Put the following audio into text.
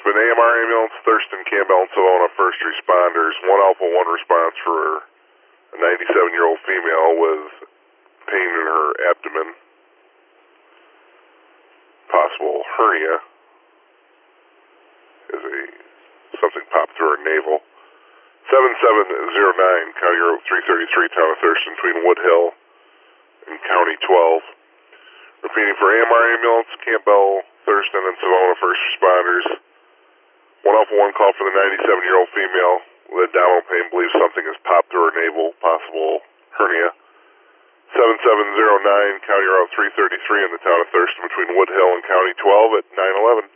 been AMR ambulance, Thurston, Campbell, and Savona first responders. 1 Alpha 1 response for a 97-year-old female with pain in her abdomen, possible hernia, as something popped through her navel. 7709, County Road 333, Town of Thurston, between Woodhill and County 12. Repeating for AMR ambulance, Campbell, Thurston, and Savona first responders. 1 Alpha 1 call for the 97-year-old female with abdominal pain, believes something has popped through her navel, possible hernia. 7709, County Route 333 in the Town of Thurston, between Woodhill and County 12 at 911.